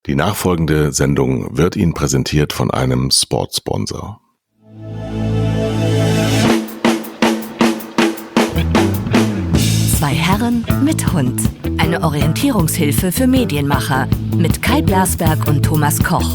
Die nachfolgende Sendung wird Ihnen präsentiert von einem Sportsponsor. Zwei Herren mit Hund. Eine Orientierungshilfe für Medienmacher mit Kai Blasberg und Thomas Koch.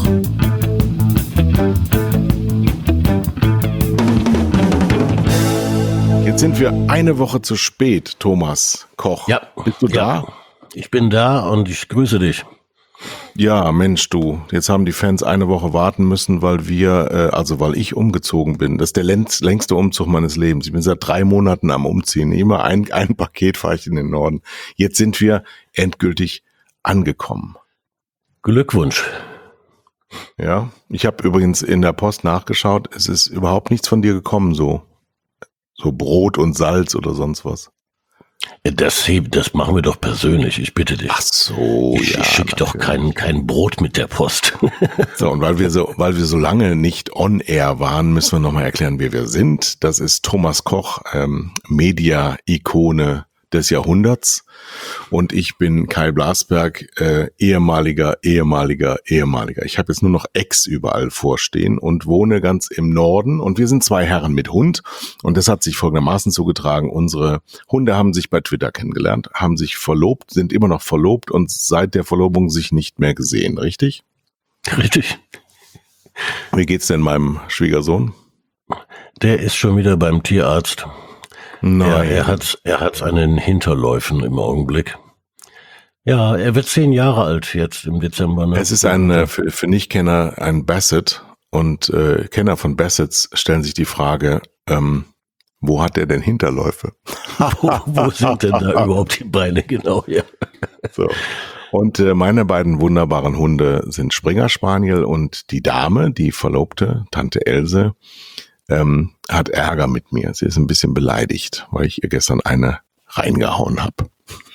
Jetzt sind wir eine Woche zu spät, Thomas Koch. Ja. Bist du da? Ich bin da und ich grüße dich. Ja, Mensch, du. Jetzt haben die Fans eine Woche warten müssen, weil weil ich umgezogen bin. Das ist der längste Umzug meines Lebens. Ich bin seit 3 Monaten am Umziehen. Immer ein Paket fahre ich in den Norden. Jetzt sind wir endgültig angekommen. Glückwunsch. Ja, ich habe übrigens in der Post nachgeschaut. Es ist überhaupt nichts von dir gekommen, so Brot und Salz oder sonst was. Das machen wir doch persönlich, ich bitte dich. Ach so, ich schicke doch kein Brot mit der Post. So, und weil wir so lange nicht on air waren, müssen wir nochmal erklären, wer wir sind. Das ist Thomas Koch, Media-Ikone des Jahrhunderts. Und ich bin Kai Blasberg, ehemaliger. Ich habe jetzt nur noch Ex überall vorstehen und wohne ganz im Norden. Und wir sind 2 Herren mit Hund. Und das hat sich folgendermaßen zugetragen. Unsere Hunde haben sich bei Twitter kennengelernt, haben sich verlobt, sind immer noch verlobt und seit der Verlobung sich nicht mehr gesehen, richtig? Richtig. Wie geht's denn meinem Schwiegersohn? Der ist schon wieder beim Tierarzt. Nein. Er hat einen Hinterläufen im Augenblick. Ja, er wird 10 Jahre alt jetzt im Dezember. Ne? Es ist für Nichtkenner ein Basset und Kenner von Bassets stellen sich die Frage, wo hat er denn Hinterläufe? Wo sind denn da überhaupt die Beine genau? Ja. So. Und meine beiden wunderbaren Hunde sind Springer Spaniel und die Dame, die Verlobte, Tante Else, hat Ärger mit mir. Sie ist ein bisschen beleidigt, weil ich ihr gestern eine reingehauen habe.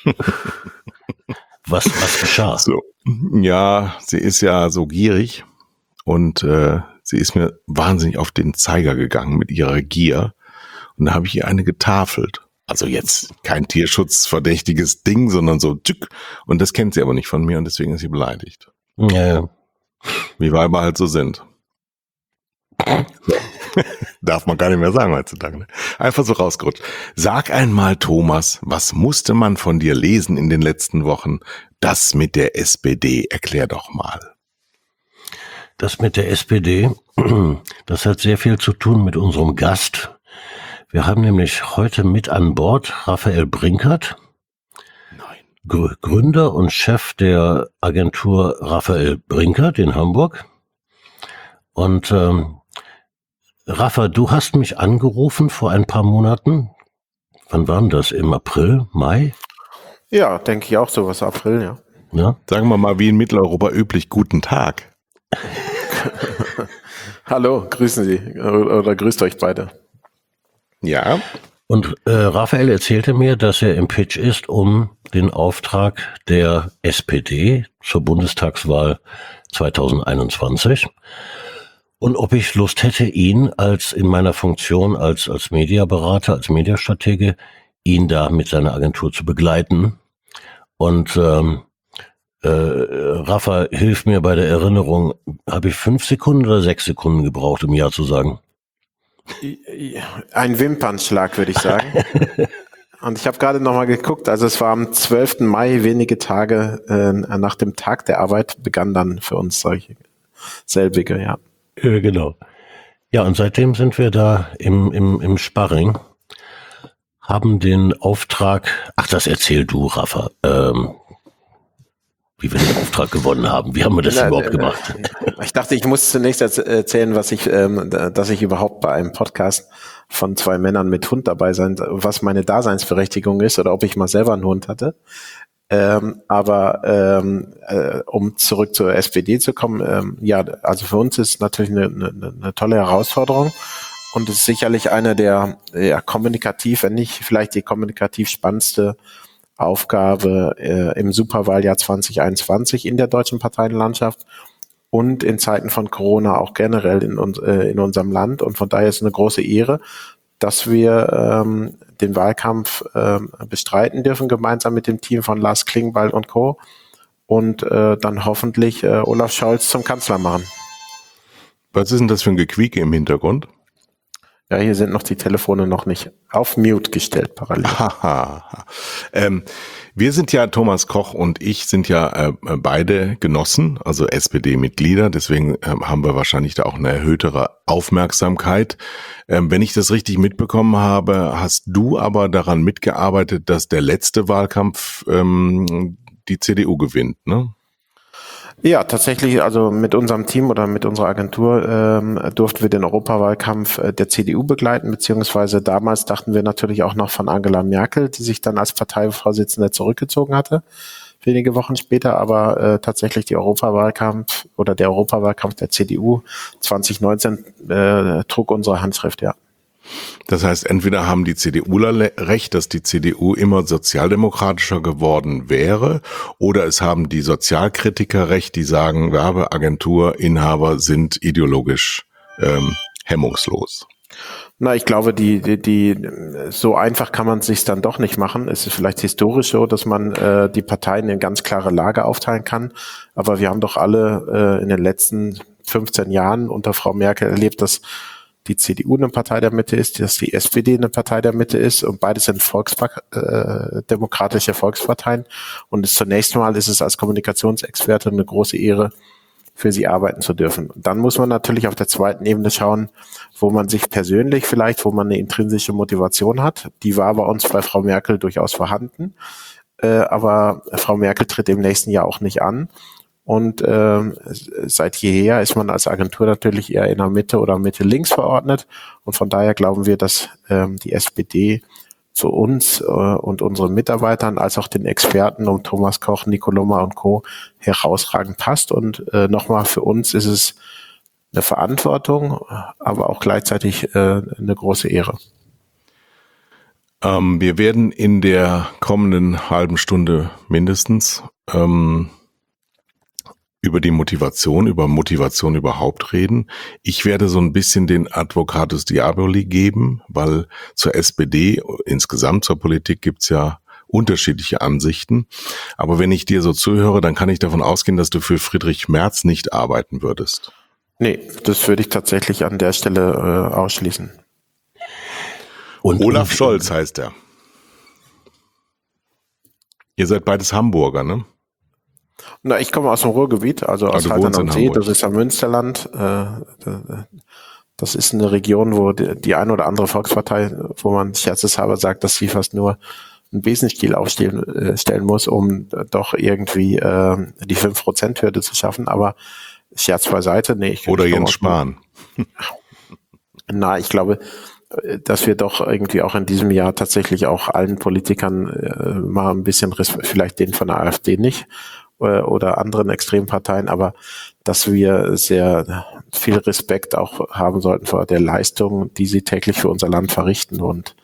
Was geschah? So. Ja, sie ist ja so gierig und sie ist mir wahnsinnig auf den Zeiger gegangen mit ihrer Gier und da habe ich ihr eine getafelt. Also jetzt kein tierschutzverdächtiges Ding, sondern so tück. Und das kennt sie aber nicht von mir und deswegen ist sie beleidigt. Ja. Wie Weiber halt so sind. So. Darf man gar nicht mehr sagen heutzutage. Ne? Einfach so rausgerutscht. Sag einmal, Thomas, was musste man von dir lesen in den letzten Wochen? Das mit der SPD, erklär doch mal. Das mit der SPD, das hat sehr viel zu tun mit unserem Gast. Wir haben nämlich heute mit an Bord Raphael Brinkert, Gründer und Chef der Agentur Raphael Brinkert in Hamburg. Und Rafa, du hast mich angerufen vor ein paar Monaten. Wann war denn das? Im April, Mai? Ja, denke ich auch sowas, April, ja. Ja? Sagen wir mal, wie in Mitteleuropa üblich, guten Tag. Hallo, grüßen Sie oder grüßt euch beide. Ja. Und Raphael erzählte mir, dass er im Pitch ist, um den Auftrag der SPD zur Bundestagswahl 2021. Und ob ich Lust hätte, ihn in meiner Funktion als Mediaberater, als Mediastratege, ihn da mit seiner Agentur zu begleiten. Und Rafa, hilf mir bei der Erinnerung, habe ich 5 Sekunden oder 6 Sekunden gebraucht, um Ja zu sagen? Ein Wimpernschlag, würde ich sagen. Und ich habe gerade nochmal geguckt, also es war am 12. Mai, wenige Tage nach dem Tag der Arbeit, begann dann für uns solche selbige, ja. Genau. Ja, und seitdem sind wir da im Sparring, haben den Auftrag, das erzähl du, Rafa, wie wir den Auftrag gewonnen haben. Wie haben wir das überhaupt gemacht? Ich dachte, ich muss zunächst erzählen, dass ich überhaupt bei einem Podcast von 2 Männern mit Hund dabei sein, was meine Daseinsberechtigung ist oder ob ich mal selber einen Hund hatte. Um zurück zur SPD zu kommen, also für uns ist natürlich eine tolle Herausforderung und es ist sicherlich eine der kommunikativ, wenn nicht vielleicht die kommunikativ spannendste Aufgabe im Superwahljahr 2021 in der deutschen Parteienlandschaft und in Zeiten von Corona auch generell in unserem Land. Und von daher ist es eine große Ehre, dass wir den Wahlkampf bestreiten dürfen, gemeinsam mit dem Team von Lars Klingbeil und Co. und dann hoffentlich Olaf Scholz zum Kanzler machen. Was ist denn das für ein Gequieke im Hintergrund? Ja, hier sind noch die Telefone noch nicht auf Mute gestellt parallel. Wir sind ja, Thomas Koch und ich sind ja beide Genossen, also SPD-Mitglieder, deswegen haben wir wahrscheinlich da auch eine erhöhtere Aufmerksamkeit. Wenn ich das richtig mitbekommen habe, hast du aber daran mitgearbeitet, dass der letzte Wahlkampf die CDU gewinnt, ne? Ja, tatsächlich, also mit unserem Team oder mit unserer Agentur durften wir den Europawahlkampf der CDU begleiten, beziehungsweise damals dachten wir natürlich auch noch von Angela Merkel, die sich dann als Parteivorsitzende zurückgezogen hatte, wenige Wochen später, aber tatsächlich der Europawahlkampf der CDU 2019 trug unsere Handschrift, ja. Das heißt, entweder haben die CDUler recht, dass die CDU immer sozialdemokratischer geworden wäre, oder es haben die Sozialkritiker recht, die sagen, Werbeagenturinhaber sind ideologisch hemmungslos. Na, ich glaube, so einfach kann man es sich dann doch nicht machen. Es ist vielleicht historisch so, dass man die Parteien in ganz klare Lager aufteilen kann. Aber wir haben doch alle in den letzten 15 Jahren unter Frau Merkel erlebt, dass die CDU eine Partei der Mitte ist, dass die SPD eine Partei der Mitte ist und beide sind demokratische Volksparteien. Und zunächst mal ist es als Kommunikationsexperte eine große Ehre, für sie arbeiten zu dürfen. Dann muss man natürlich auf der zweiten Ebene schauen, wo man sich persönlich vielleicht, wo man eine intrinsische Motivation hat. Die war bei uns bei Frau Merkel durchaus vorhanden. Aber Frau Merkel tritt im nächsten Jahr auch nicht an. Und seit jeher ist man als Agentur natürlich eher in der Mitte oder Mitte links verordnet. Und von daher glauben wir, dass die SPD zu uns und unseren Mitarbeitern als auch den Experten um Thomas Koch, Nico Lummer und Co. herausragend passt. Und nochmal, für uns ist es eine Verantwortung, aber auch gleichzeitig eine große Ehre. Wir werden in der kommenden halben Stunde mindestens über Motivation überhaupt reden. Ich werde so ein bisschen den Advocatus Diaboli geben, weil zur SPD, insgesamt zur Politik gibt's ja unterschiedliche Ansichten. Aber wenn ich dir so zuhöre, dann kann ich davon ausgehen, dass du für Friedrich Merz nicht arbeiten würdest. Nee, das würde ich tatsächlich an der Stelle ausschließen. Und Olaf Scholz heißt er. Ihr seid beides Hamburger, ne? Na, ich komme aus dem Ruhrgebiet, also aus Haltern am See, das ist am Münsterland. Das ist eine Region, wo die eine oder andere Volkspartei, wo man scherzeshalber sagt, dass sie fast nur einen Besenstiel aufstellen muss, um doch irgendwie die 5%-Hürde zu schaffen. Aber Scherz beiseite, nee. Oder Jens Spahn. Na, ich glaube, dass wir doch irgendwie auch in diesem Jahr tatsächlich auch allen Politikern mal ein bisschen vielleicht den von der AfD nicht, oder anderen Extremparteien, aber dass wir sehr viel Respekt auch haben sollten vor der Leistung, die sie täglich für unser Land verrichten. Und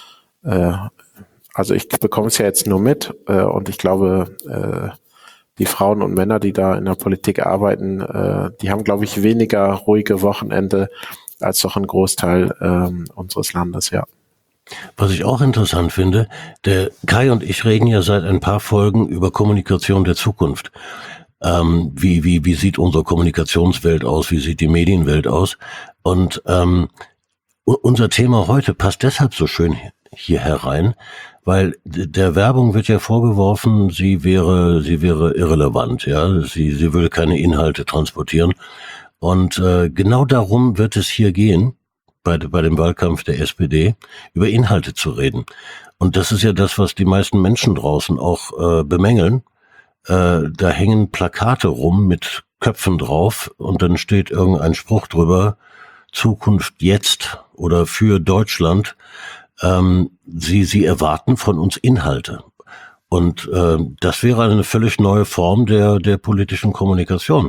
also ich bekomme es ja jetzt nur mit und ich glaube, die Frauen und Männer, die da in der Politik arbeiten, die haben, glaube ich, weniger ruhige Wochenende als doch ein Großteil unseres Landes, ja. Was ich auch interessant finde, der Kai und ich reden ja seit ein paar Folgen über Kommunikation der Zukunft. Wie sieht unsere Kommunikationswelt aus? Wie sieht die Medienwelt aus? Und unser Thema heute passt deshalb so schön hier herein, weil der Werbung wird ja vorgeworfen, sie wäre irrelevant, ja, sie würde keine Inhalte transportieren. Und genau darum wird es hier gehen, bei dem Wahlkampf der SPD, über Inhalte zu reden. Und das ist ja das, was die meisten Menschen draußen auch bemängeln. Da hängen Plakate rum mit Köpfen drauf und dann steht irgendein Spruch drüber, Zukunft jetzt oder für Deutschland. Sie erwarten von uns Inhalte. Und das wäre eine völlig neue Form der politischen Kommunikation.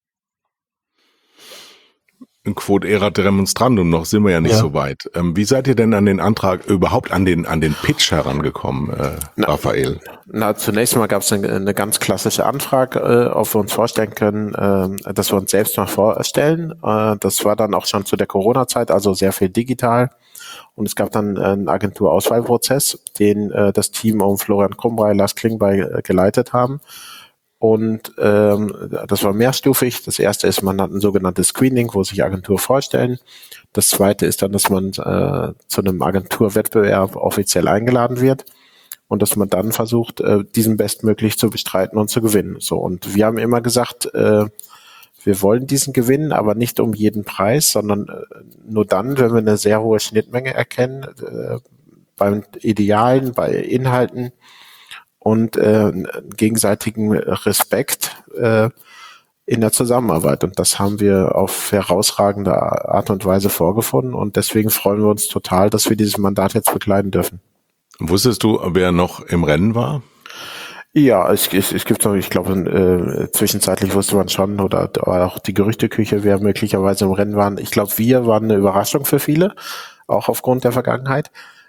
Quod erat demonstrandum, noch sind wir ja nicht so weit. Wie seid ihr denn an den Antrag, überhaupt an den Pitch herangekommen, Raphael? Na, zunächst mal gab es eine ganz klassische Anfrage, ob wir uns vorstellen können, dass wir uns selbst mal vorstellen. Das war dann auch schon zu der Corona-Zeit, also sehr viel digital. Und es gab dann einen Agenturauswahlprozess, den das Team um Florian Krumbrey, Lars Klingbeil geleitet haben. Und das war mehrstufig. Das erste ist, man hat ein sogenanntes Screening, wo sich Agenturen vorstellen. Das zweite ist dann, dass man zu einem Agenturwettbewerb offiziell eingeladen wird und dass man dann versucht, diesen bestmöglich zu bestreiten und zu gewinnen. So, und wir haben immer gesagt, wir wollen diesen gewinnen, aber nicht um jeden Preis, sondern nur dann, wenn wir eine sehr hohe Schnittmenge erkennen, beim Idealen, bei Inhalten und gegenseitigen Respekt in der Zusammenarbeit. Und das haben wir auf herausragende Art und Weise vorgefunden. Und deswegen freuen wir uns total, dass wir dieses Mandat jetzt bekleiden dürfen. Wusstest du, wer noch im Rennen war? Ja, es gibt noch, ich glaube, zwischenzeitlich wusste man schon, oder auch die Gerüchteküche, wer möglicherweise im Rennen waren. Ich glaube, wir waren eine Überraschung für viele, auch aufgrund der Vergangenheit.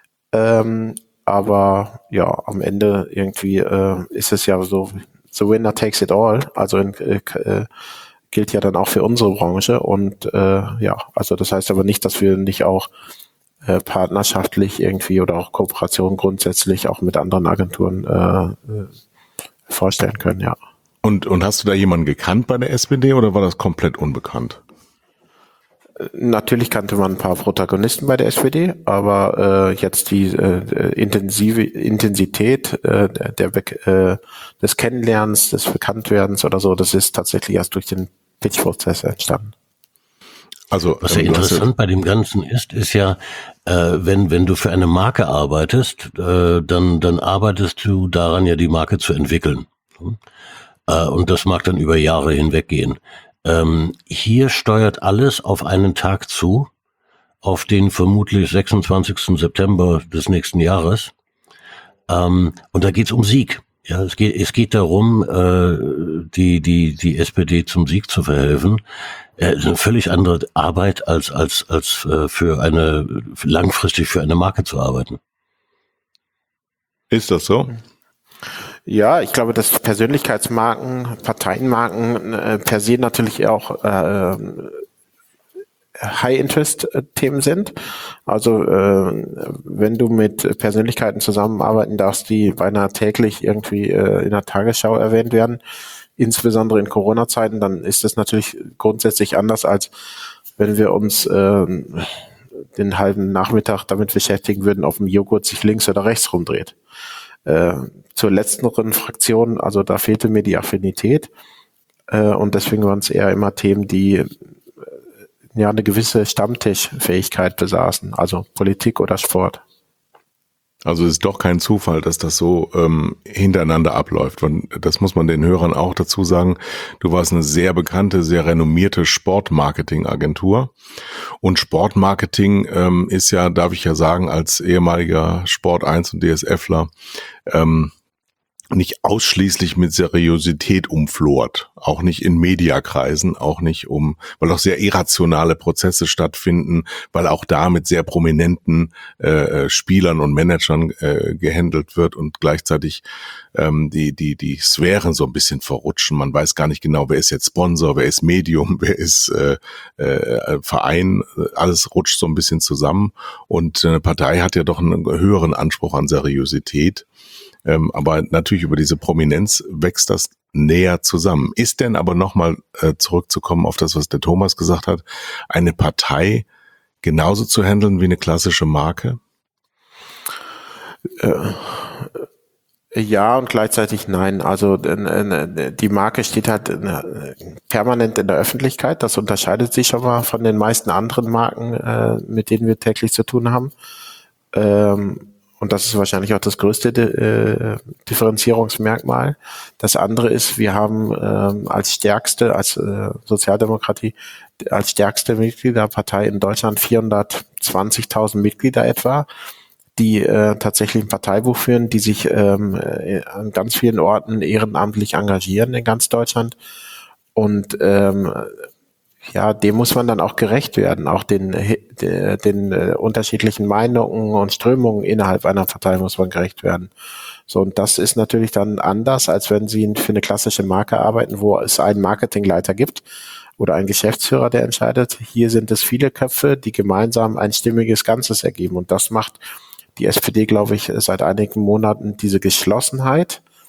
Aber ja, am Ende irgendwie ist es ja so, the winner takes it all. Also gilt ja dann auch für unsere Branche. Und ja, also das heißt aber nicht, dass wir nicht auch partnerschaftlich irgendwie oder auch Kooperation grundsätzlich auch mit anderen Agenturen vorstellen können, ja. Und hast du da jemanden gekannt bei der SPD oder war das komplett unbekannt? Natürlich kannte man ein paar Protagonisten bei der SPD, aber jetzt die Intensität des Kennenlernens, des Bekanntwerdens oder so, das ist tatsächlich erst durch den Pitch-Prozess entstanden. Also, was ja interessant bei dem Ganzen ist ja, wenn du für eine Marke arbeitest, dann arbeitest du daran, ja die Marke zu entwickeln. Und das mag dann über Jahre hinweg gehen. Hier steuert alles auf einen Tag zu, auf den vermutlich 26. September des nächsten Jahres. Und da geht's um Sieg. Ja, es geht darum, die SPD zum Sieg zu verhelfen. Es ist eine völlig andere Arbeit als langfristig für eine Marke zu arbeiten. Ist das so? Ja, ich glaube, dass Persönlichkeitsmarken, Parteienmarken per se natürlich auch High-Interest-Themen sind. Also wenn du mit Persönlichkeiten zusammenarbeiten darfst, die beinahe täglich irgendwie in der Tagesschau erwähnt werden, insbesondere in Corona-Zeiten, dann ist das natürlich grundsätzlich anders, als wenn wir uns den halben Nachmittag damit beschäftigen würden, ob ein Joghurt sich links oder rechts rumdreht. Zur letzteren Fraktion, also da fehlte mir die Affinität und deswegen waren es eher immer Themen, die ja eine gewisse Stammtischfähigkeit besaßen, also Politik oder Sport. Also es ist doch kein Zufall, dass das so hintereinander abläuft. Und das muss man den Hörern auch dazu sagen. Du warst eine sehr bekannte, sehr renommierte Sportmarketing-Agentur. Und Sportmarketing ist ja, darf ich ja sagen, als ehemaliger Sport 1 und DSFler, nicht ausschließlich mit Seriosität umflort, auch nicht in Mediakreisen, auch nicht weil auch sehr irrationale Prozesse stattfinden, weil auch da mit sehr prominenten Spielern und Managern gehandelt wird und gleichzeitig die Sphären so ein bisschen verrutschen. Man weiß gar nicht genau, wer ist jetzt Sponsor, wer ist Medium, wer ist Verein. Alles rutscht so ein bisschen zusammen und eine Partei hat ja doch einen höheren Anspruch an Seriosität. Aber natürlich über diese Prominenz wächst das näher zusammen. Ist denn aber nochmal zurückzukommen auf das, was der Thomas gesagt hat, eine Partei genauso zu handeln wie eine klassische Marke? Ja und gleichzeitig nein. Also die Marke steht halt permanent in der Öffentlichkeit. Das unterscheidet sich schon mal von den meisten anderen Marken, mit denen wir täglich zu tun haben. Und das ist wahrscheinlich auch das größte Differenzierungsmerkmal. Das andere ist, wir haben als Sozialdemokratie, als stärkste Mitgliederpartei in Deutschland 420.000 Mitglieder etwa, die tatsächlich ein Parteibuch führen, die sich an ganz vielen Orten ehrenamtlich engagieren in ganz Deutschland. Und ja, dem muss man dann auch gerecht werden. Auch den unterschiedlichen Meinungen und Strömungen innerhalb einer Partei muss man gerecht werden. So, und das ist natürlich dann anders, als wenn Sie für eine klassische Marke arbeiten, wo es einen Marketingleiter gibt oder einen Geschäftsführer, der entscheidet. Hier sind es viele Köpfe, die gemeinsam ein stimmiges Ganzes ergeben. Und das macht die SPD, glaube ich, seit einigen Monaten, diese Geschlossenheit,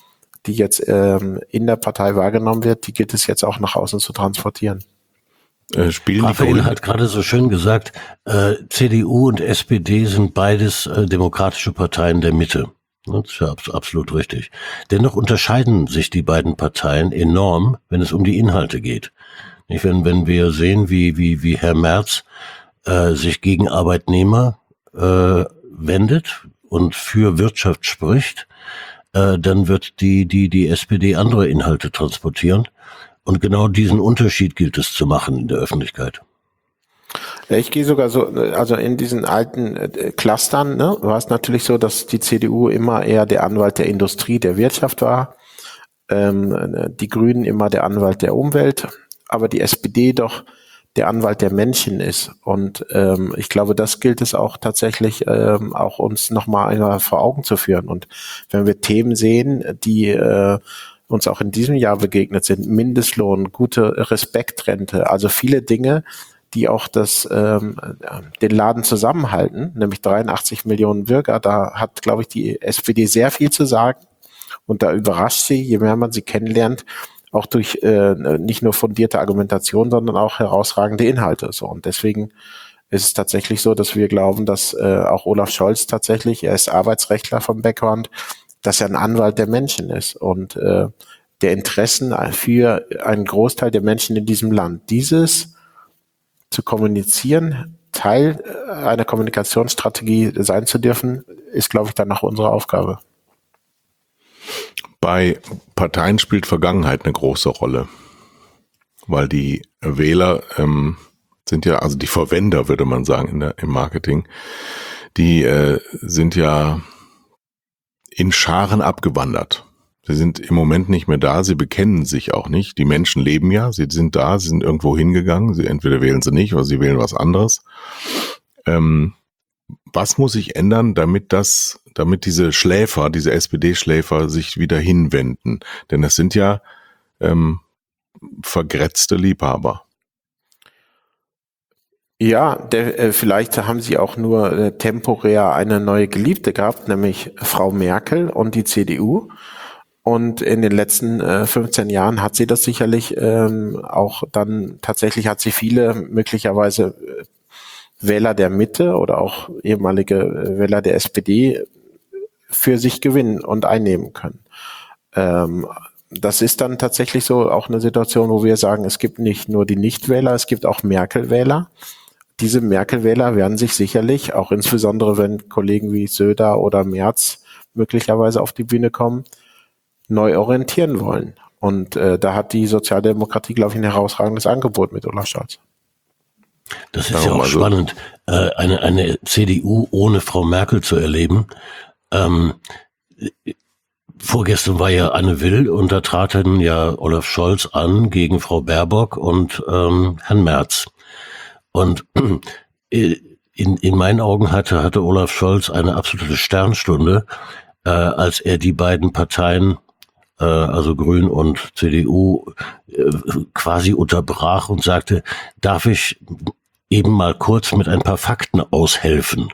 die jetzt in der Partei wahrgenommen wird, die gilt es jetzt auch nach außen zu transportieren. Raphael hat gerade so schön gesagt, CDU und SPD sind beides demokratische Parteien der Mitte. Das ist ja absolut richtig. Dennoch unterscheiden sich die beiden Parteien enorm, wenn es um die Inhalte geht. Wenn wir sehen, wie Herr Merz sich gegen Arbeitnehmer wendet und für Wirtschaft spricht, dann wird die SPD andere Inhalte transportieren. Und genau diesen Unterschied gilt es zu machen in der Öffentlichkeit. Ich gehe sogar so, also in diesen alten Clustern, ne, war es natürlich so, dass die CDU immer eher der Anwalt der Industrie, der Wirtschaft war, die Grünen immer der Anwalt der Umwelt, aber die SPD doch der Anwalt der Menschen ist. Und ich glaube, das gilt es auch tatsächlich auch uns nochmal einmal vor Augen zu führen. Und wenn wir Themen sehen, die uns auch in diesem Jahr begegnet sind, Mindestlohn, gute Respektrente, also viele Dinge, die auch den Laden zusammenhalten, nämlich 83 Millionen Bürger, da hat, glaube ich, die SPD sehr viel zu sagen und da überrascht sie, je mehr man sie kennenlernt, auch durch nicht nur fundierte Argumentation, sondern auch herausragende Inhalte. So, und deswegen ist es tatsächlich so, dass wir glauben, dass auch Olaf Scholz tatsächlich, er ist Arbeitsrechtler vom Background, dass er ein Anwalt der Menschen ist und der Interessen für einen Großteil der Menschen in diesem Land. Dieses zu kommunizieren, Teil einer Kommunikationsstrategie sein zu dürfen, ist, glaube ich, dann auch unsere Aufgabe. Bei Parteien spielt Vergangenheit eine große Rolle, weil die Wähler sind ja, also die Verwender, würde man sagen, im Marketing, die sind ja in Scharen abgewandert. Sie sind im Moment nicht mehr da, sie bekennen sich auch nicht. Die Menschen leben ja, sie sind da, sie sind irgendwo hingegangen, entweder wählen sie nicht oder sie wählen was anderes. Was muss sich ändern, damit diese Schläfer, diese SPD-Schläfer sich wieder hinwenden? Denn das sind ja vergrätzte Liebhaber. Ja, vielleicht haben sie auch nur temporär eine neue Geliebte gehabt, nämlich Frau Merkel und die CDU. Und in den letzten 15 Jahren hat sie das sicherlich auch dann, tatsächlich hat sie viele möglicherweise Wähler der Mitte oder auch ehemalige Wähler der SPD für sich gewinnen und einnehmen können. Das ist dann tatsächlich so auch eine Situation, wo wir sagen, es gibt nicht nur die Nichtwähler, es gibt auch Merkel-Wähler. Diese Merkel-Wähler werden sich sicherlich, auch insbesondere wenn Kollegen wie Söder oder Merz möglicherweise auf die Bühne kommen, neu orientieren wollen. Und da hat die Sozialdemokratie, glaube ich, ein herausragendes Angebot mit Olaf Scholz. Das ist ja auch spannend, eine CDU ohne Frau Merkel zu erleben. Vorgestern war ja Anne Will und da traten ja Olaf Scholz an gegen Frau Baerbock und Herrn Merz. Und in meinen Augen hatte Olaf Scholz eine absolute Sternstunde, als er die beiden Parteien, also Grün und CDU, quasi unterbrach und sagte, darf ich eben mal kurz mit ein paar Fakten aushelfen?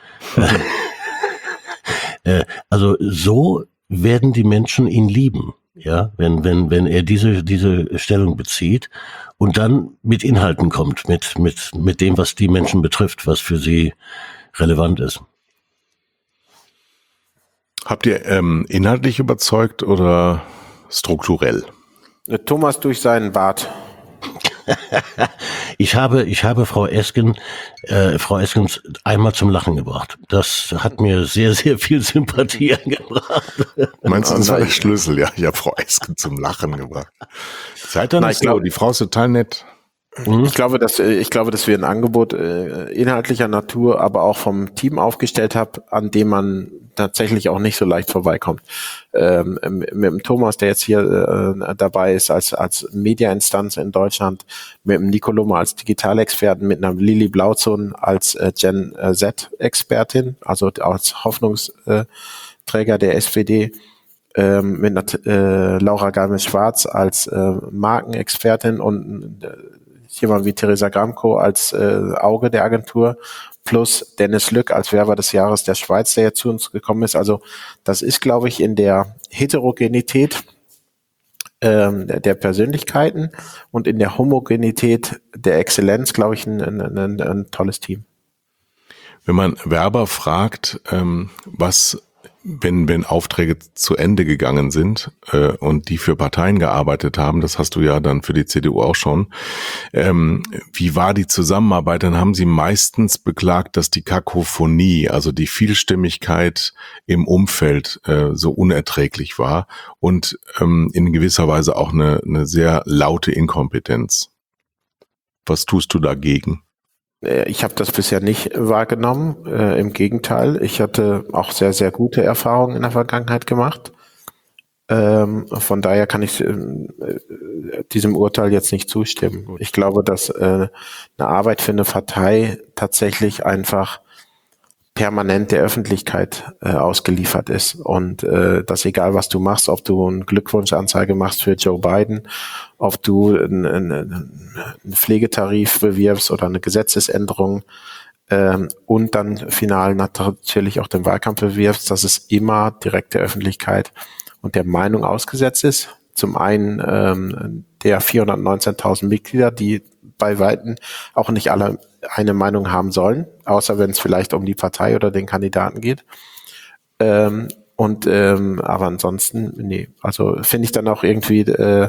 Also so werden die Menschen ihn lieben, ja, wenn er diese Stellung bezieht und dann mit Inhalten kommt, mit dem, was die Menschen betrifft, was für sie relevant ist. Habt ihr inhaltlich überzeugt oder strukturell? Thomas durch seinen Bart. Ich habe Frau Eskens einmal zum Lachen gebracht. Das hat mir sehr, sehr viel Sympathie eingebracht. Meinst du, das war der Schlüssel? Ja, ich habe Frau Esken zum Lachen gebracht. Seid ihr nicht so? Die Frau ist total nett. Ich glaube, dass wir ein Angebot inhaltlicher Natur, aber auch vom Team aufgestellt haben, an dem man tatsächlich auch nicht so leicht vorbeikommt. Mit dem Thomas, der jetzt hier dabei ist als Mediainstanz in Deutschland, mit dem Nico Lummer als Digitalexperten, mit einer Lili Blauzun als Gen Z-Expertin, also als Hoffnungsträger der SPD, mit einer Laura Galmes-Schwarz als Markenexpertin und jemand wie Theresa Gramko als Auge der Agentur, plus Dennis Lück als Werber des Jahres der Schweiz, der jetzt zu uns gekommen ist. Also das ist, glaube ich, in der Heterogenität der Persönlichkeiten und in der Homogenität der Exzellenz, glaube ich, ein tolles Team. Wenn man Werber fragt, was, wenn Aufträge zu Ende gegangen sind und die für Parteien gearbeitet haben, das hast du ja dann für die CDU auch schon, wie war die Zusammenarbeit? Dann haben sie meistens beklagt, dass die Kakophonie, also die Vielstimmigkeit im Umfeld so unerträglich war und in gewisser Weise auch eine sehr laute Inkompetenz. Was tust du dagegen? Ich habe das bisher nicht wahrgenommen. Im Gegenteil, ich hatte auch sehr, sehr gute Erfahrungen in der Vergangenheit gemacht. Von daher kann ich diesem Urteil jetzt nicht zustimmen. Ich glaube, dass eine Arbeit für eine Partei tatsächlich einfach permanent der Öffentlichkeit ausgeliefert ist und dass egal was du machst, ob du eine Glückwunschanzeige machst für Joe Biden, ob du einen Pflegetarif bewirbst oder eine Gesetzesänderung und dann final natürlich auch den Wahlkampf bewirbst, dass es immer direkt der Öffentlichkeit und der Meinung ausgesetzt ist. Zum einen der 419.000 Mitglieder, die bei Weitem auch nicht alle eine Meinung haben sollen, außer wenn es vielleicht um die Partei oder den Kandidaten geht. Aber ansonsten, nee, also finde ich dann auch irgendwie,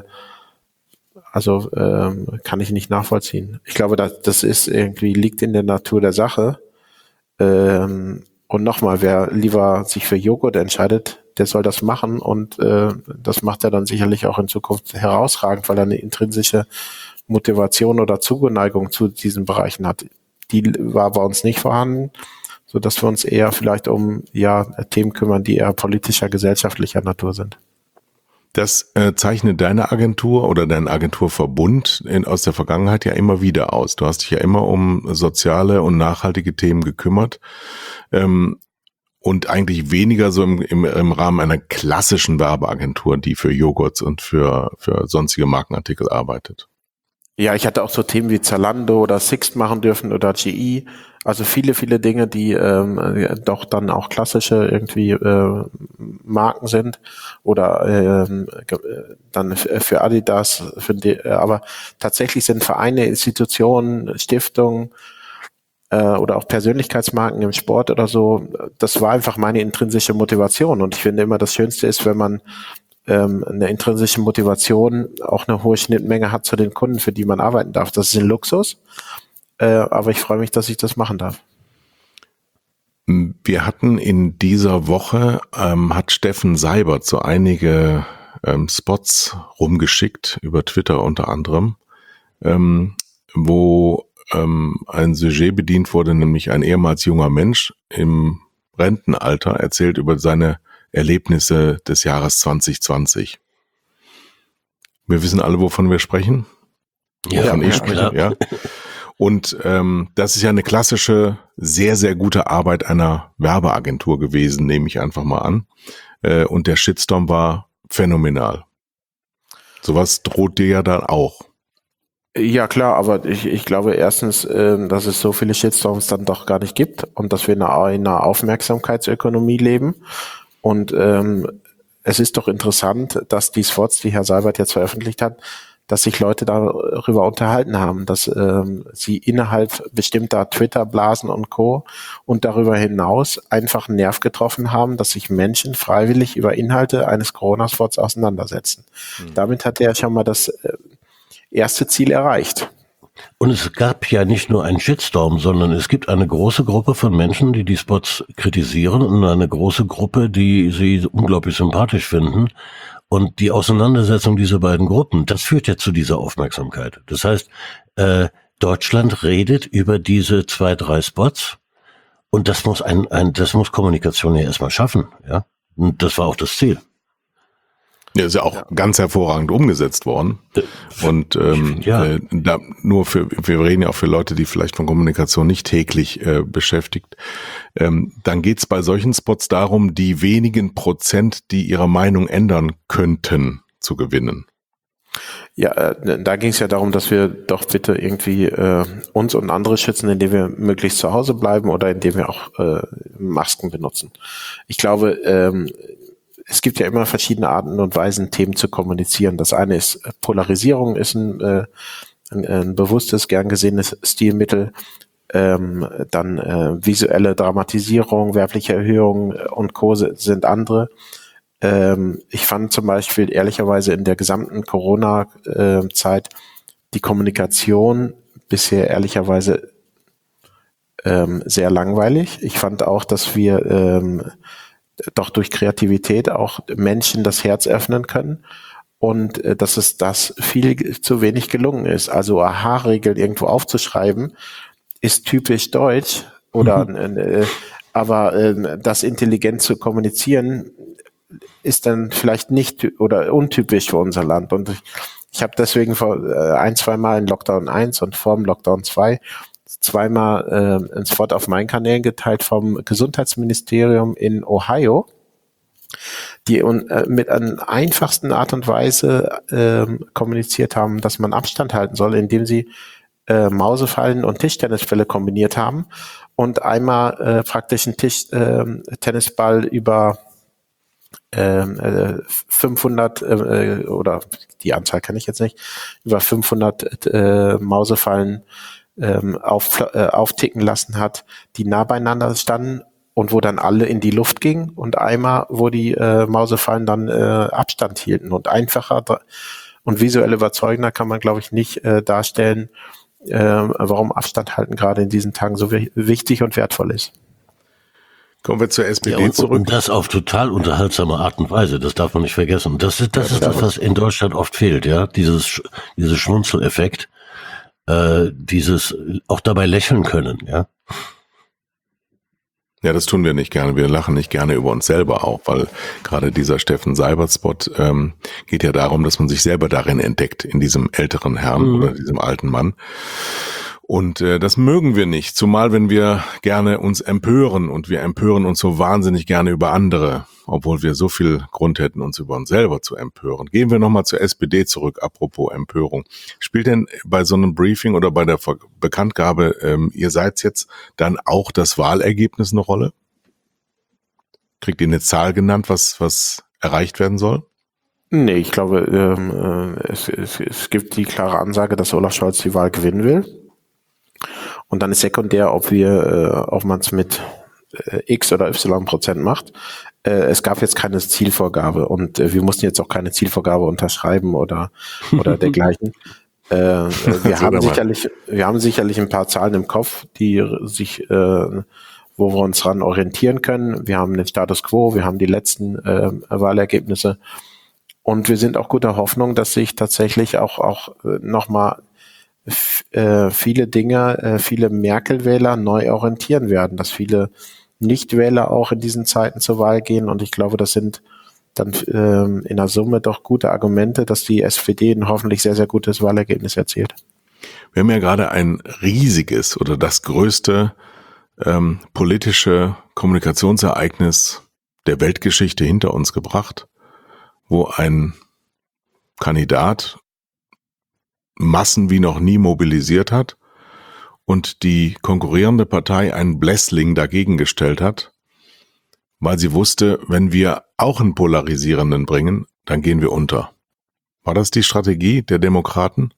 kann ich nicht nachvollziehen. Ich glaube, das ist irgendwie, liegt in der Natur der Sache. Und nochmal, wer lieber sich für Joghurt entscheidet, der soll das machen und das macht er dann sicherlich auch in Zukunft herausragend, weil er eine intrinsische Motivation oder Zugeneigung zu diesen Bereichen hat. Die war bei uns nicht vorhanden, so dass wir uns eher vielleicht um Themen kümmern, die eher politischer, gesellschaftlicher Natur sind. Das zeichnet deine Agentur oder dein Agenturverbund aus der Vergangenheit ja immer wieder aus. Du hast dich ja immer um soziale und nachhaltige Themen gekümmert und eigentlich weniger so im Rahmen einer klassischen Werbeagentur, die für Joghurts und für sonstige Markenartikel arbeitet. Ja, ich hatte auch so Themen wie Zalando oder Sixt machen dürfen oder GE. Also viele, viele Dinge, die doch dann auch klassische irgendwie Marken sind oder dann für Adidas. Aber tatsächlich sind Vereine, Institutionen, Stiftungen oder auch Persönlichkeitsmarken im Sport oder so, das war einfach meine intrinsische Motivation. Und ich finde immer, das Schönste ist, wenn man eine intrinsische Motivation auch eine hohe Schnittmenge hat zu den Kunden, für die man arbeiten darf. Das ist ein Luxus, aber ich freue mich, dass ich das machen darf. Wir hatten in dieser Woche, hat Steffen Seibert so einige Spots rumgeschickt, über Twitter unter anderem, wo ein Sujet bedient wurde, nämlich ein ehemals junger Mensch im Rentenalter erzählt über seine Erlebnisse des Jahres 2020. Wir wissen alle, wovon wir sprechen. Ja, wovon ich spreche, ja. Und das ist ja eine klassische, sehr, sehr gute Arbeit einer Werbeagentur gewesen, nehme ich einfach mal an. Und der Shitstorm war phänomenal. Sowas droht dir ja dann auch. Ja klar, aber ich glaube erstens, dass es so viele Shitstorms dann doch gar nicht gibt und dass wir in einer Aufmerksamkeitsökonomie leben. Und es ist doch interessant, dass die Spots, die Herr Seibert jetzt veröffentlicht hat, dass sich Leute darüber unterhalten haben, dass sie innerhalb bestimmter Twitter-Blasen und Co. und darüber hinaus einfach einen Nerv getroffen haben, dass sich Menschen freiwillig über Inhalte eines Corona-Spots auseinandersetzen. Damit hat er schon mal das erste Ziel erreicht. Und es gab ja nicht nur einen Shitstorm, sondern es gibt eine große Gruppe von Menschen, die die Spots kritisieren und eine große Gruppe, die sie unglaublich sympathisch finden. Und die Auseinandersetzung dieser beiden Gruppen, das führt ja zu dieser Aufmerksamkeit. Das heißt, Deutschland redet über diese 2, 3 Spots und das muss das muss Kommunikation ja erstmal schaffen, ja. Und das war auch das Ziel. Ja, ist ja auch ganz hervorragend umgesetzt worden. Und da nur wir reden ja auch für Leute, die vielleicht von Kommunikation nicht täglich beschäftigt. Dann geht's bei solchen Spots darum, die wenigen Prozent, die ihre Meinung ändern könnten, zu gewinnen. Ja, da ging es ja darum, dass wir doch bitte irgendwie uns und andere schützen, indem wir möglichst zu Hause bleiben oder indem wir auch Masken benutzen. Ich glaube, es gibt ja immer verschiedene Arten und Weisen, Themen zu kommunizieren. Das eine ist Polarisierung, ist ein bewusstes, gern gesehenes Stilmittel. Dann visuelle Dramatisierung, werbliche Erhöhung und Co. sind andere. Ich fand zum Beispiel ehrlicherweise in der gesamten Corona-Zeit die Kommunikation bisher ehrlicherweise sehr langweilig. Ich fand auch, dass wir doch durch Kreativität auch Menschen das Herz öffnen können und dass es das viel zu wenig gelungen ist. Also Aha-Regeln irgendwo aufzuschreiben, ist typisch deutsch oder aber das intelligent zu kommunizieren ist dann vielleicht nicht oder untypisch für unser Land. Und ich habe deswegen vor 2 Mal in Lockdown 1 und vor dem Lockdown 2 zweimal ein Spot auf meinen Kanälen geteilt vom Gesundheitsministerium in Ohio, die mit einer einfachsten Art und Weise kommuniziert haben, dass man Abstand halten soll, indem sie Mausefallen und Tischtennisbälle kombiniert haben und einmal praktisch einen Tennisball über 500 oder die Anzahl kann ich jetzt nicht, über 500 Mausefallen aufticken lassen hat, die nah beieinander standen und wo dann alle in die Luft gingen und einmal, wo die Mausefallen dann Abstand hielten. Und einfacher und visuell überzeugender kann man, glaube ich, nicht darstellen, warum Abstand halten gerade in diesen Tagen so wichtig und wertvoll ist. Kommen wir zur SPD zurück. Und das auf total unterhaltsame Art und Weise, das darf man nicht vergessen. Das ist das, was in Deutschland oft fehlt, ja, dieses Schmunzeleffekt, dieses auch dabei lächeln können, ja. Ja, das tun wir nicht gerne. Wir lachen nicht gerne über uns selber auch, weil gerade dieser Steffen Seibert-Spot geht ja darum, dass man sich selber darin entdeckt, in diesem älteren Herrn oder diesem alten Mann. Und das mögen wir nicht, zumal wenn wir gerne uns empören und wir empören uns so wahnsinnig gerne über andere, obwohl wir so viel Grund hätten, uns über uns selber zu empören. Gehen wir nochmal zur SPD zurück, apropos Empörung. Spielt denn bei so einem Briefing oder bei der Bekanntgabe, ihr seid jetzt dann auch das Wahlergebnis eine Rolle? Kriegt ihr eine Zahl genannt, was erreicht werden soll? Nee, ich glaube, es gibt die klare Ansage, dass Olaf Scholz die Wahl gewinnen will. Und dann ist sekundär, ob man es mit X oder Y% macht. Es gab jetzt keine Zielvorgabe und wir mussten jetzt auch keine Zielvorgabe unterschreiben oder dergleichen. Wir haben sicherlich ein paar Zahlen im Kopf, die sich, wo wir uns dran orientieren können. Wir haben den Status Quo, wir haben die letzten Wahlergebnisse und wir sind auch guter Hoffnung, dass sich tatsächlich auch nochmal viele Dinge, viele Merkel-Wähler neu orientieren werden, dass viele Nichtwähler auch in diesen Zeiten zur Wahl gehen. Und ich glaube, das sind dann in der Summe doch gute Argumente, dass die SPD ein hoffentlich sehr, sehr gutes Wahlergebnis erzielt. Wir haben ja gerade ein riesiges oder das größte politische Kommunikationsereignis der Weltgeschichte hinter uns gebracht, wo ein Kandidat Massen wie noch nie mobilisiert hat und die konkurrierende Partei einen Blässling dagegen gestellt hat, weil sie wusste, wenn wir auch einen Polarisierenden bringen, dann gehen wir unter. War das die Strategie der Demokraten?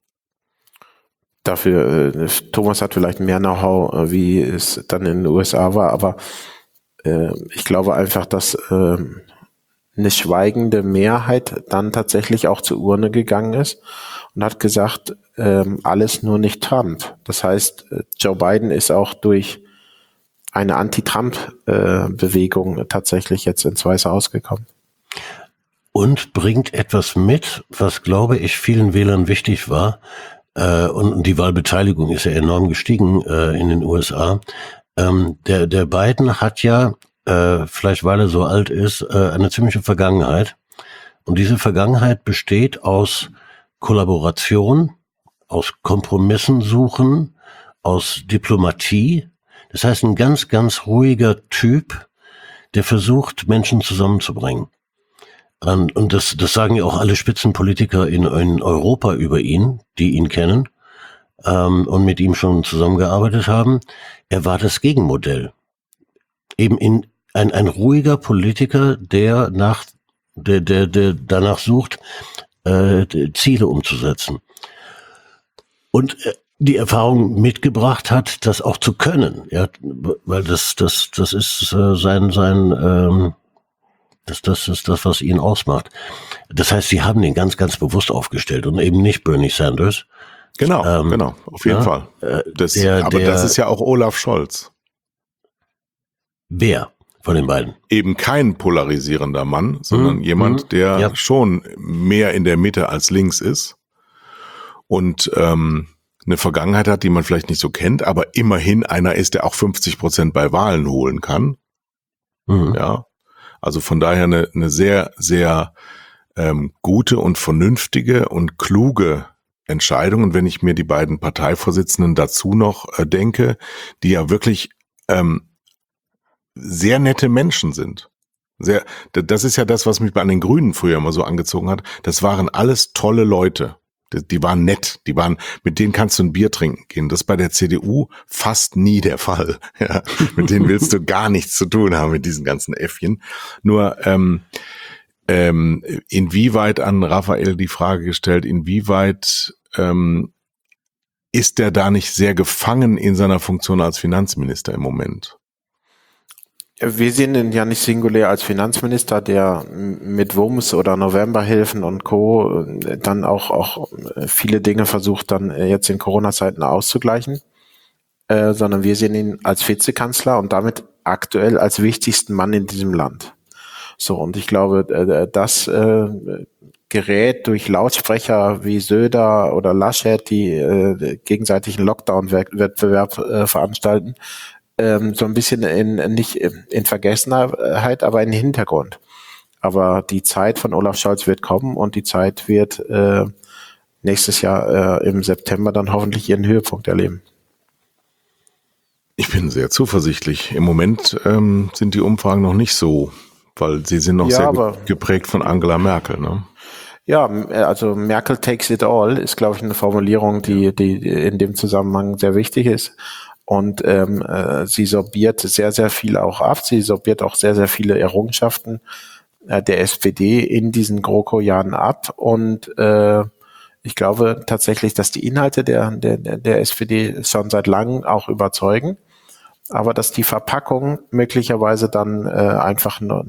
Dafür, Thomas hat vielleicht mehr Know-how, wie es dann in den USA war, aber ich glaube einfach, dass eine schweigende Mehrheit dann tatsächlich auch zur Urne gegangen ist und hat gesagt, alles nur nicht Trump. Das heißt, Joe Biden ist auch durch eine Anti-Trump-Bewegung tatsächlich jetzt ins Weiße Haus gekommen. Und bringt etwas mit, was, glaube ich, vielen Wählern wichtig war. Und die Wahlbeteiligung ist ja enorm gestiegen in den USA. Der Biden hat ja, vielleicht weil er so alt ist, eine ziemliche Vergangenheit. Und diese Vergangenheit besteht aus Kollaboration, aus Kompromissen suchen, aus Diplomatie. Das heißt, ein ganz, ganz ruhiger Typ, der versucht, Menschen zusammenzubringen. Und das sagen ja auch alle Spitzenpolitiker in Europa über ihn, die ihn kennen und mit ihm schon zusammengearbeitet haben. Er war das Gegenmodell. Eben ein ruhiger Politiker, der danach sucht, Ziele umzusetzen. Und die Erfahrung mitgebracht hat, das auch zu können, ja, weil das ist das ist das, was ihn ausmacht. Das heißt, sie haben ihn ganz, ganz bewusst aufgestellt und eben nicht Bernie Sanders. Genau, auf jeden Fall. Das ist ja auch Olaf Scholz. Wer von den beiden? Eben kein polarisierender Mann, sondern jemand, der schon mehr in der Mitte als links ist und eine Vergangenheit hat, die man vielleicht nicht so kennt, aber immerhin einer ist, der auch 50% bei Wahlen holen kann. Ja, also von daher eine sehr, sehr gute und vernünftige und kluge Entscheidung. Und wenn ich mir die beiden Parteivorsitzenden dazu noch denke, die ja wirklich sehr nette Menschen sind. Das ist ja das, was mich bei den Grünen früher immer so angezogen hat. Das waren alles tolle Leute. Die waren nett, mit denen kannst du ein Bier trinken gehen. Das ist bei der CDU fast nie der Fall. Ja, mit denen willst du gar nichts zu tun haben, mit diesen ganzen Äffchen. Nur, inwieweit an Raphael die Frage gestellt, inwieweit ist der da nicht sehr gefangen in seiner Funktion als Finanzminister im Moment? Wir sehen ihn ja nicht singulär als Finanzminister, der mit WUMS oder Novemberhilfen und Co. dann auch viele Dinge versucht, dann jetzt in Corona-Zeiten auszugleichen, sondern wir sehen ihn als Vizekanzler und damit aktuell als wichtigsten Mann in diesem Land. So, und ich glaube, das gerät durch Lautsprecher wie Söder oder Laschet, die gegenseitig einen Lockdown-Wettbewerb veranstalten, so ein bisschen nicht in Vergessenheit, aber in den Hintergrund. Aber die Zeit von Olaf Scholz wird kommen und die Zeit wird nächstes Jahr im September dann hoffentlich ihren Höhepunkt erleben. Ich bin sehr zuversichtlich. Im Moment sind die Umfragen noch nicht so, weil sie sind noch sehr geprägt von Angela Merkel, ne? Ja, also Merkel takes it all ist, glaube ich, eine Formulierung, die in dem Zusammenhang sehr wichtig ist. Und sie sorbiert sehr, sehr viel auch ab. Sie sorbiert auch sehr, sehr viele Errungenschaften der SPD in diesen GroKo-Jahren ab. Und ich glaube tatsächlich, dass die Inhalte der SPD schon seit langem auch überzeugen. Aber dass die Verpackung möglicherweise dann einfach noch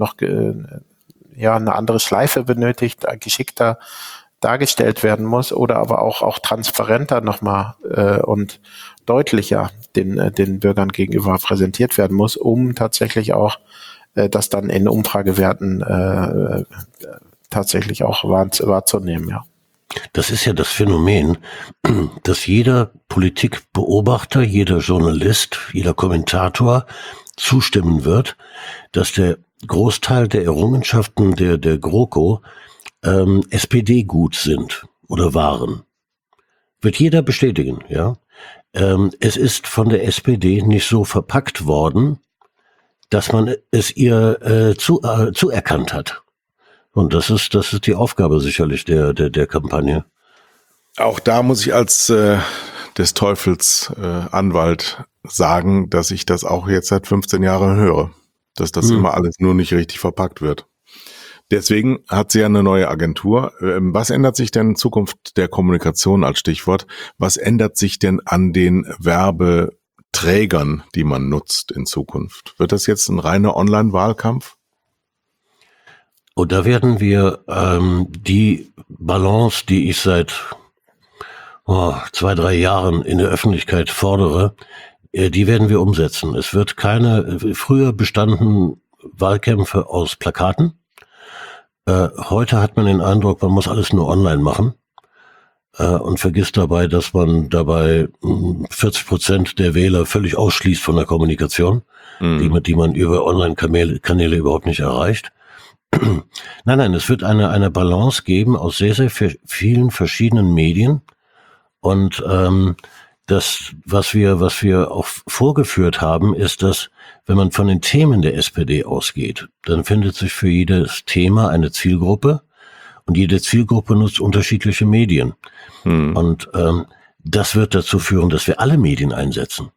eine andere Schleife benötigt, geschickter dargestellt werden muss oder aber auch transparenter nochmal und deutlicher den Bürgern gegenüber präsentiert werden muss, um tatsächlich auch das dann in Umfragewerten tatsächlich auch wahrzunehmen, ja. Das ist ja das Phänomen, dass jeder Politikbeobachter, jeder Journalist, jeder Kommentator zustimmen wird, dass der Großteil der Errungenschaften der GroKo SPD gut sind oder waren. Wird jeder bestätigen, ja. Es ist von der SPD nicht so verpackt worden, dass man es ihr zuerkannt hat. Und das ist die Aufgabe sicherlich der Kampagne. Auch da muss ich als des Teufels Anwalt sagen, dass ich das auch jetzt seit 15 Jahren höre, dass das immer alles nur nicht richtig verpackt wird. Deswegen hat sie ja eine neue Agentur. Was ändert sich denn in Zukunft der Kommunikation als Stichwort? Was ändert sich denn an den Werbeträgern, die man nutzt in Zukunft? Wird das jetzt ein reiner Online-Wahlkampf? Und da werden wir die Balance, die ich seit 2-3 Jahren in der Öffentlichkeit fordere, die werden wir umsetzen. Es wird früher bestanden Wahlkämpfe aus Plakaten. Heute hat man den Eindruck, man muss alles nur online machen und vergisst dabei, dass man dabei 40% der Wähler völlig ausschließt von der Kommunikation, die man über Online-Kanäle überhaupt nicht erreicht. Nein, es wird eine Balance geben aus sehr, sehr vielen verschiedenen Medien und was wir auch vorgeführt haben, ist, dass wenn man von den Themen der SPD ausgeht, dann findet sich für jedes Thema eine Zielgruppe und jede Zielgruppe nutzt unterschiedliche Medien. Und das wird dazu führen, dass wir alle Medien einsetzen.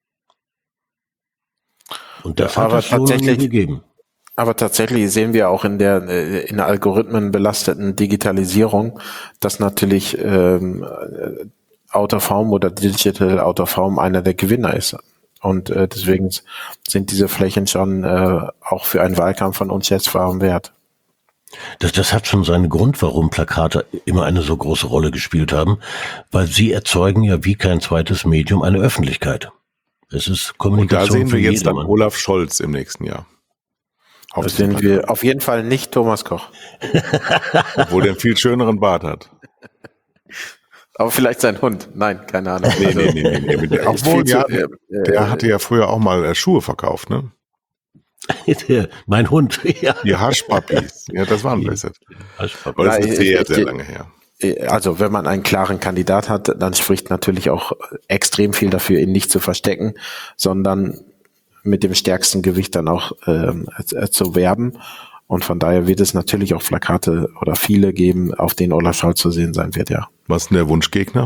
Und das hat es so noch nie gegeben. Aber tatsächlich sehen wir auch in der Algorithmen belasteten Digitalisierung, dass natürlich Out of Home oder Digital Out of Home einer der Gewinner ist. Und deswegen sind diese Flächen schon auch für einen Wahlkampf von unschätzbarem Wert. Das hat schon seinen Grund, warum Plakate immer eine so große Rolle gespielt haben, weil sie erzeugen ja wie kein zweites Medium eine Öffentlichkeit. Es ist Kommunikation. Und da sehen wir jetzt dann Olaf Scholz im nächsten Jahr. Da sehen wir auf jeden Fall nicht Thomas Koch. Obwohl der einen viel schöneren Bart hat. Aber vielleicht sein Hund. Nein, keine Ahnung. Nee. Obwohl, der hatte ja früher auch mal Schuhe verkauft, ne? Mein Hund, ja. Die Haschpapis. Ja, das waren besser. Aber das ist sehr lange her. Also, wenn man einen klaren Kandidat hat, dann spricht natürlich auch extrem viel dafür, ihn nicht zu verstecken, sondern mit dem stärksten Gewicht dann auch zu werben. Und von daher wird es natürlich auch Plakate oder viele geben, auf denen Olaf Scholz zu sehen sein wird, ja. Was ist denn der Wunschgegner?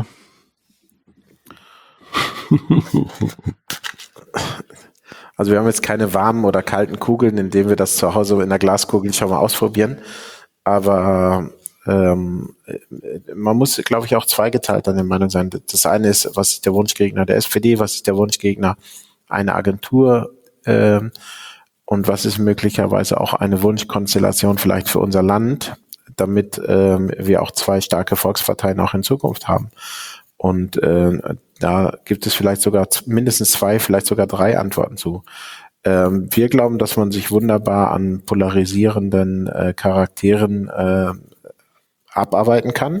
Also wir haben jetzt keine warmen oder kalten Kugeln, indem wir das zu Hause in der Glaskugel schon mal ausprobieren. Aber man muss, glaube ich, auch zweigeteilt an der Meinung sein. Das eine ist, was ist der Wunschgegner der SPD, was ist der Wunschgegner einer Agentur und was ist möglicherweise auch eine Wunschkonstellation vielleicht für unser Land, damit wir auch zwei starke Volksparteien auch in Zukunft haben. Und da gibt es vielleicht sogar mindestens zwei, vielleicht sogar drei Antworten zu. Wir glauben, dass man sich wunderbar an polarisierenden Charakteren abarbeiten kann.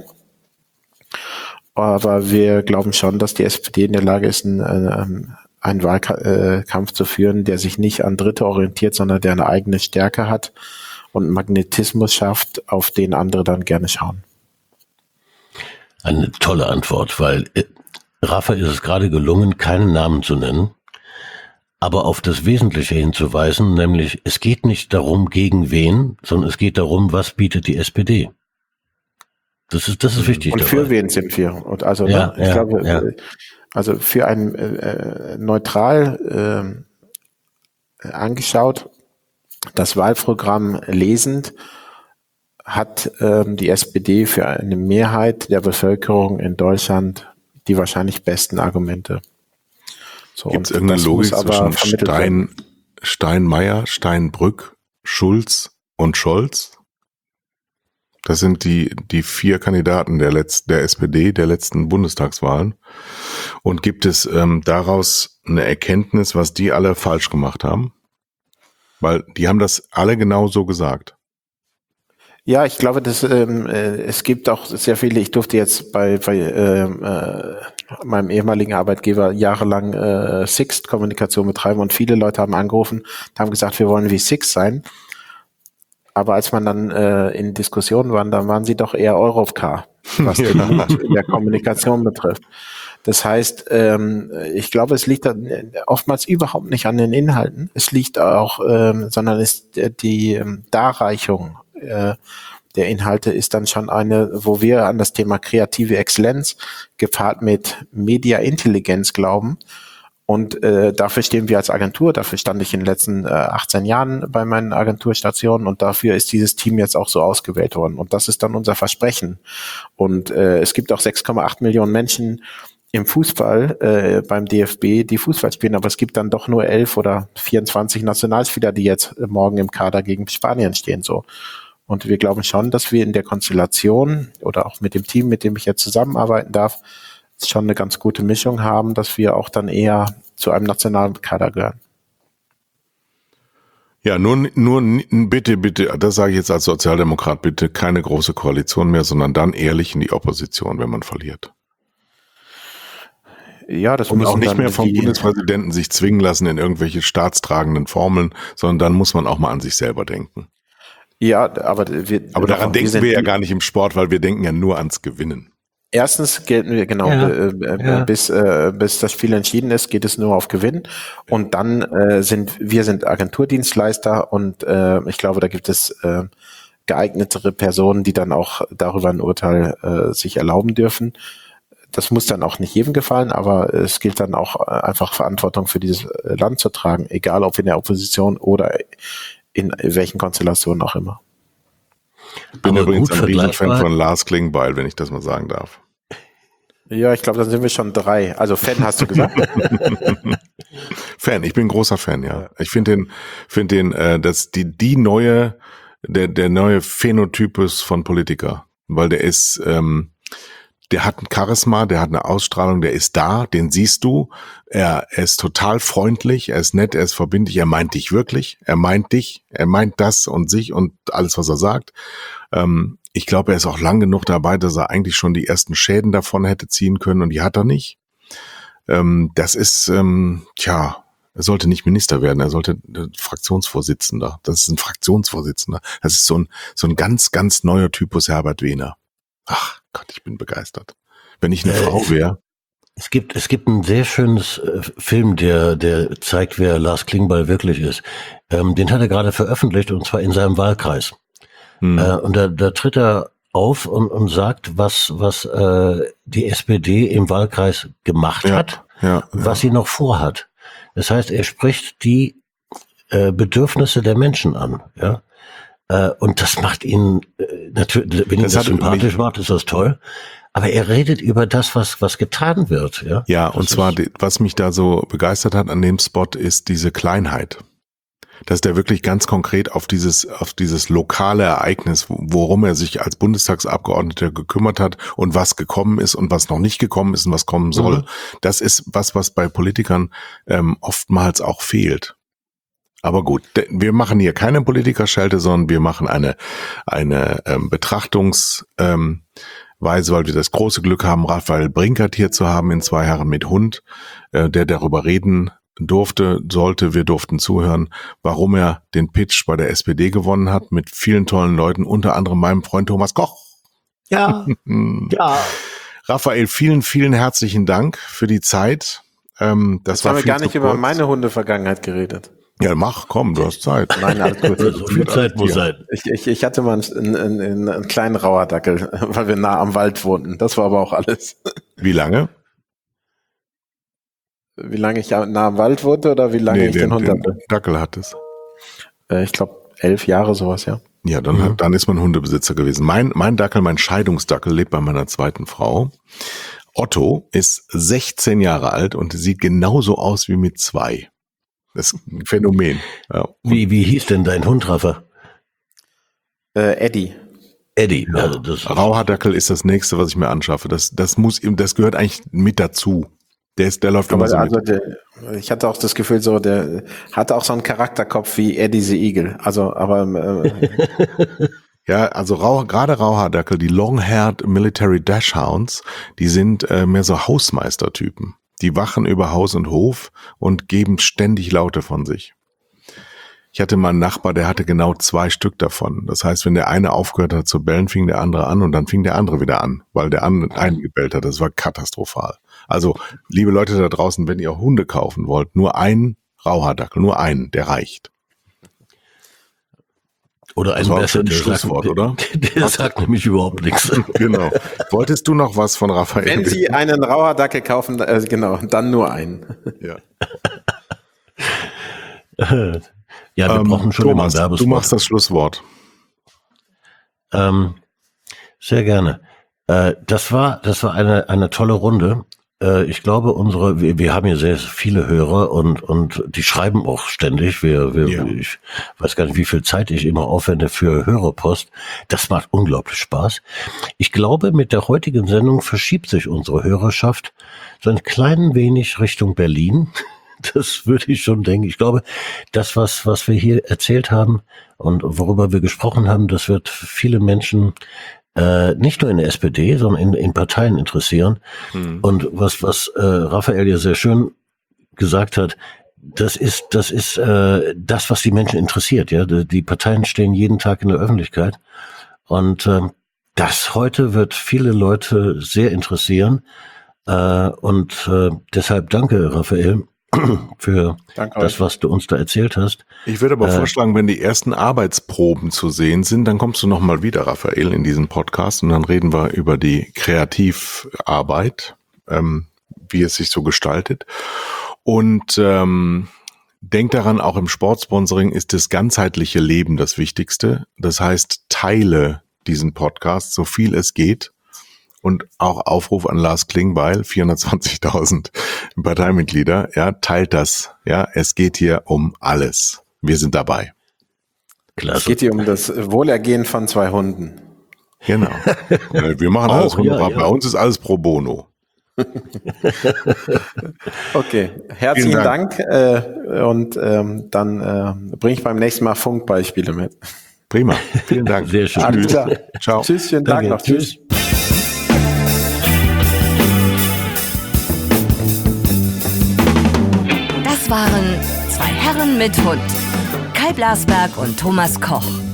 Aber wir glauben schon, dass die SPD in der Lage ist, einen Wahlkampf zu führen, der sich nicht an Dritte orientiert, sondern der eine eigene Stärke hat und Magnetismus schafft, auf den andere dann gerne schauen. Eine tolle Antwort, weil Rafa ist es gerade gelungen, keinen Namen zu nennen, aber auf das Wesentliche hinzuweisen, nämlich es geht nicht darum, gegen wen, sondern es geht darum, was bietet die SPD. Das ist wichtig. Und für wen sind wir? Und also, ich glaube, also für ein neutral angeschaut, das Wahlprogramm lesend, hat die SPD für eine Mehrheit der Bevölkerung in Deutschland die wahrscheinlich besten Argumente. So, gibt es irgendeine Logik zwischen Steinmeier, Steinbrück, Schulz und Scholz? Das sind die 4 Kandidaten der SPD, der letzten Bundestagswahlen. Und gibt es daraus eine Erkenntnis, was die alle falsch gemacht haben? Weil die haben das alle genau so gesagt. Ja, ich glaube, dass es gibt auch sehr viele, ich durfte jetzt bei meinem ehemaligen Arbeitgeber jahrelang Sixt-Kommunikation betreiben und viele Leute haben angerufen und haben gesagt, wir wollen wie Sixt sein. Aber als man dann in Diskussionen war, dann waren sie doch eher Europcar, was den Mut in der Kommunikation betrifft. Das heißt, ich glaube, es liegt oftmals überhaupt nicht an den Inhalten. Es liegt auch, sondern ist die Darreichung der Inhalte ist dann schon eine, wo wir an das Thema kreative Exzellenz gepaart mit Media-Intelligenz glauben. Und dafür stehen wir als Agentur, dafür stand ich in den letzten 18 Jahren bei meinen Agenturstationen und dafür ist dieses Team jetzt auch so ausgewählt worden. Und das ist dann unser Versprechen. Und es gibt auch 6,8 Millionen Menschen im Fußball beim DFB, die Fußball spielen, aber es gibt dann doch nur 11 oder 24 Nationalspieler, die jetzt morgen im Kader gegen Spanien stehen. So. Und wir glauben schon, dass wir in der Konstellation oder auch mit dem Team, mit dem ich jetzt zusammenarbeiten darf, schon eine ganz gute Mischung haben, dass wir auch dann eher zu einem nationalen Kader gehören. Ja, nur bitte, das sage ich jetzt als Sozialdemokrat, bitte keine große Koalition mehr, sondern dann ehrlich in die Opposition, wenn man verliert. Ja, das muss auch nicht mehr vom Bundespräsidenten sich zwingen lassen in irgendwelche staatstragenden Formeln, sondern dann muss man auch mal an sich selber denken. Ja, aber daran denken wir ja gar nicht im Sport, weil wir denken ja nur ans Gewinnen. Erstens gelten wir, genau, bis das Spiel entschieden ist, geht es nur auf Gewinn. Und dann sind Agenturdienstleister und ich glaube, da gibt es geeignetere Personen, die dann auch darüber ein Urteil sich erlauben dürfen. Das muss dann auch nicht jedem gefallen, aber es gilt dann auch einfach Verantwortung für dieses Land zu tragen, egal ob in der Opposition oder in welchen Konstellationen auch immer. Ich bin übrigens ein Riesenfan von Lars Klingbeil, wenn ich das mal sagen darf. Ja, ich glaube, dann sind wir schon 3. Also Fan hast du gesagt? Fan, ich bin ein großer Fan, ja. Ich finde dass der neue Phänotypus von Politiker, weil der ist, der hat ein Charisma, der hat eine Ausstrahlung, der ist da, den siehst du. Er ist total freundlich, er ist nett, er ist verbindlich, er meint dich wirklich, er meint das und sich und alles, was er sagt. Ich glaube, er ist auch lang genug dabei, dass er eigentlich schon die ersten Schäden davon hätte ziehen können und die hat er nicht. Das ist, er sollte nicht Minister werden, er sollte Fraktionsvorsitzender. Das ist ein Fraktionsvorsitzender. Das ist so ein ganz, ganz neuer Typus Herbert Wehner. Ach Gott, ich bin begeistert. Wenn ich eine Frau wäre. Es gibt ein sehr schönes Film, der zeigt, wer Lars Klingbeil wirklich ist. Den hat er gerade veröffentlicht, und zwar in seinem Wahlkreis. Und da tritt er auf und sagt, was die SPD im Wahlkreis gemacht hat, was sie noch vorhat. Das heißt, er spricht die Bedürfnisse der Menschen an, ja. Und das macht ihn natürlich, wenn ihn das sympathisch macht, ist das toll. Aber er redet über das, was getan wird. Ja, ja, und zwar, was mich da so begeistert hat an dem Spot, ist diese Kleinheit. Dass der wirklich ganz konkret auf dieses lokale Ereignis, worum er sich als Bundestagsabgeordneter gekümmert hat und was gekommen ist und was noch nicht gekommen ist und was kommen soll. Das ist was bei Politikern oftmals auch fehlt. Aber gut, wir machen hier keine Politikerschelte, sondern wir machen eine Betrachtungsweise, weil wir das große Glück haben, Raphael Brinkert hier zu haben in 2 Herren mit Hund, der darüber reden sollte, wir durften zuhören, warum er den Pitch bei der SPD gewonnen hat, mit vielen tollen Leuten, unter anderem meinem Freund Thomas Koch. Ja, ja. Raphael, vielen, vielen herzlichen Dank für die Zeit. Das haben wir gar nicht über meine Hunde-Vergangenheit geredet. Ja, komm, du hast Zeit. Nein, alles gut. So viel Zeit muss sein. Ich hatte mal einen kleinen Rauhardackel, weil wir nah am Wald wohnten. Das war aber auch alles. Wie lange? Wie lange ich nah am Wald wohnte oder wie lange ich den Hund hatte? Den Dackel hattest. Ich glaube 11 Jahre, sowas, ja. Ja, dann ist man Hundebesitzer gewesen. Mein Dackel, mein Scheidungsdackel, lebt bei meiner zweiten Frau. Otto ist 16 Jahre alt und sieht genauso aus wie mit 2. Das ist ein Phänomen. Ja. Wie hieß denn dein Hund, Rafa? Eddie. Eddie. Ja. Also Rauhaardackel ist das nächste, was ich mir anschaffe. Das gehört eigentlich mit dazu. Der läuft immer so mit. Ich hatte auch das Gefühl, der hatte auch so einen Charakterkopf wie Eddie the Eagle. Ja, also gerade Rauhaardackel, die Long-Haired Military Dachshunds, die sind mehr so Hausmeistertypen. Die wachen über Haus und Hof und geben ständig Laute von sich. Ich hatte mal einen Nachbar, der hatte genau 2 Stück davon. Das heißt, wenn der eine aufgehört hat zu bellen, fing der andere an und dann fing der andere wieder an, weil der eine gebellt hat. Das war katastrophal. Also, liebe Leute da draußen, wenn ihr Hunde kaufen wollt, nur einen Rauhaardackel, nur einen, der reicht. Oder ein besseres Schlusswort, oder? Der sagt nämlich überhaupt nichts. Genau. Wolltest du noch was von Raphael? Wenn Sie einen Rauhaardackel kaufen, genau, dann nur einen. Ja. Ja, wir brauchen schon Thomas, immer Werbespot. Du machst das Schlusswort. Sehr gerne. Das war eine tolle Runde. Ich glaube, wir haben hier sehr viele Hörer und die schreiben auch ständig. Ich weiß gar nicht, wie viel Zeit ich immer aufwende für Hörerpost. Das macht unglaublich Spaß. Ich glaube, mit der heutigen Sendung verschiebt sich unsere Hörerschaft so ein klein wenig Richtung Berlin. Das würde ich schon denken. Ich glaube, das, was wir hier erzählt haben und worüber wir gesprochen haben, das wird viele Menschen nicht nur in der SPD, sondern in Parteien interessieren. Und was Raphael ja sehr schön gesagt hat, das ist das, was die Menschen interessiert. Ja, die Parteien stehen jeden Tag in der Öffentlichkeit und das heute wird viele Leute sehr interessieren. Und deshalb danke, Raphael, für das, was du uns da erzählt hast. Ich würde aber vorschlagen, wenn die ersten Arbeitsproben zu sehen sind, dann kommst du nochmal wieder, Raphael, in diesen Podcast und dann reden wir über die Kreativarbeit, wie es sich so gestaltet. Und denk daran, auch im Sportsponsoring ist das ganzheitliche Leben das Wichtigste. Das heißt, teile diesen Podcast, so viel es geht. Und auch Aufruf an Lars Klingbeil, 420.000 Parteimitglieder, ja, teilt das, ja, es geht hier um alles. Wir sind dabei. Klasse. Es geht hier um das Wohlergehen von 2 Hunden. Genau. Wir machen alles wunderbar. Bei uns ist alles pro bono. Okay, herzlichen Dank. Und dann bringe ich beim nächsten Mal Funkbeispiele mit. Prima, vielen Dank. Sehr schön. Alles klar. Ciao. Tschüss, schönen Tag noch. Tschüss. Das waren 2 Herren mit Hund. Kai Blasberg und Thomas Koch.